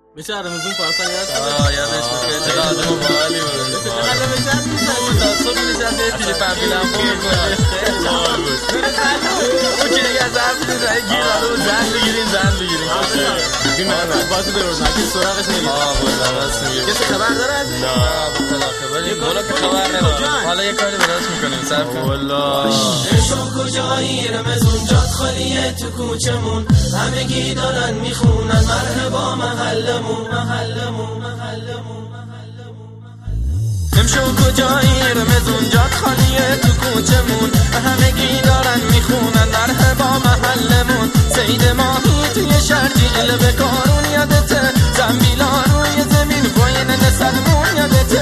میشه رمزون پارسال یادش بخیر چقدر آدم باحالی بود. چقدر بهشت می‌زنی صبح نشسته یه پیری پنبیلم می‌کنه. اون که دیگه از حرف می‌زنه گیر داده بود زن بگیرین. این من بازی درست نکنی سراغش نمیره. راست میگه. کسی خبر داره از این؟ نه بطلا خبری مولا که خبر ندارم. حالا یه کاری براش می‌کنیم صبر کن. والله شو کجایی رمزون جات خالیه تو کوچمون همگی دارن میخونن مرحبا محلمون امشو کجایی رمزون جات خالیه تو کوچمون همگی دارن میخونن مرحبا محلمون سید ماهی توی شرجیل به کارون یادته زنبیلا روی زمین پایین نسلمون یادته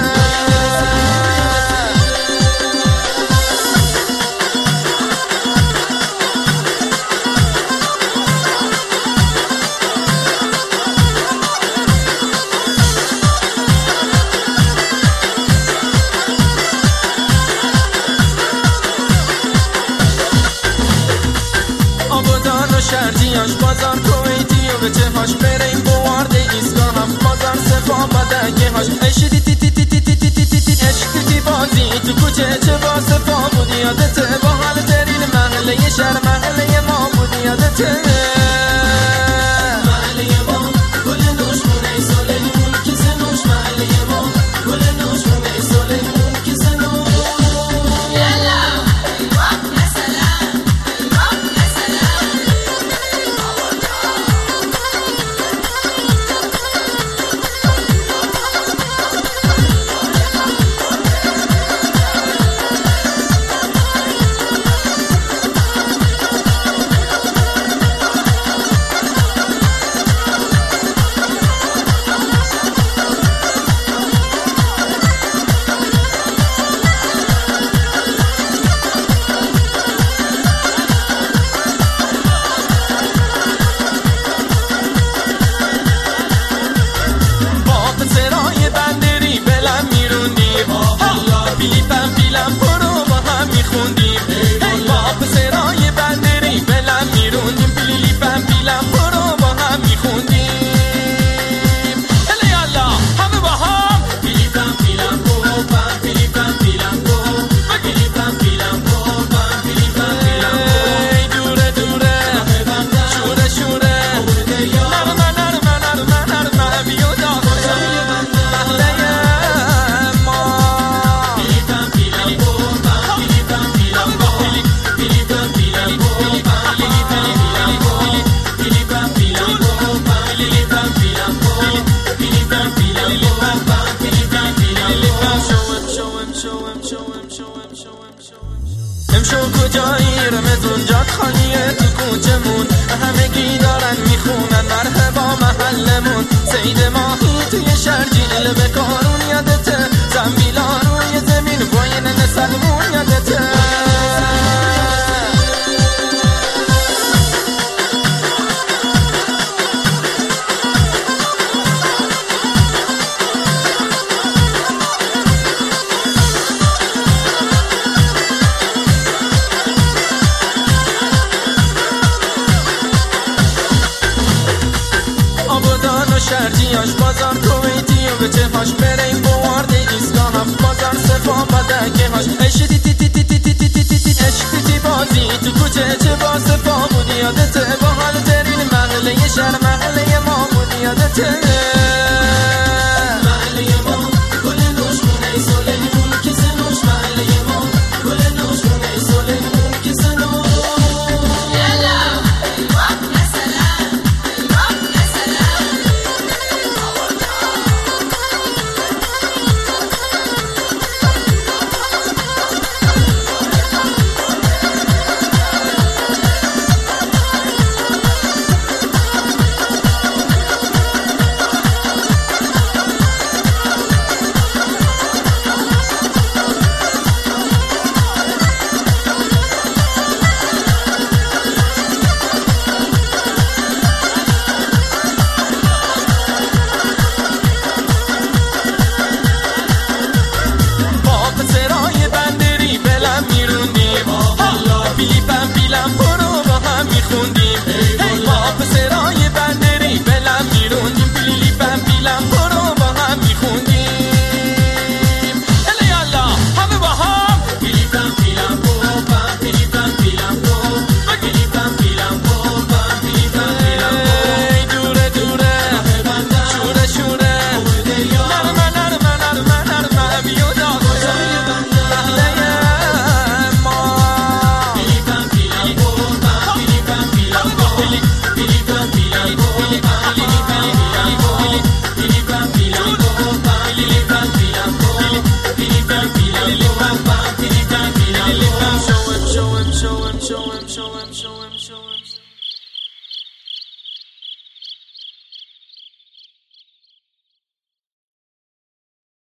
شرجیاش بازار کویتی و به چهاش بریم بوارد ایستگاه هم بازار صفا بدگه هاش عشق تی بازی تو کوچه چه با صفا بودی یادته با حال ترین محله شهر محله ما بودی یادته محله ما گل نوشمونه سالیمون که سنوش محله ما گل نوشمونه سالیمون که سنوش پیلم برو با هم میخوندیم با پسرای بندری بلم میروندیم پیلم برو با هم میخوندیم هلی الله همه با هم پیلم برو بم پیلم برو پیلم برو بم پیلم دوره شوره نرمه بیو داخل محله امشو کجایی رمزون جات خالیه تو کوچمون همگی دارن میخونن مرحبا محلمون سید ماهی توی شرجیل به کارون یادته زنبیلا روی زمین پایین نسلمون یادته شرجیاش بازار کویتی و به چهاش بریم بوارد ایستگاه هم بازار صفا بدگه هاش عشق تی بازی تو کوچه چه با صفا بودی یادته با حال ترین محله شهر محله ما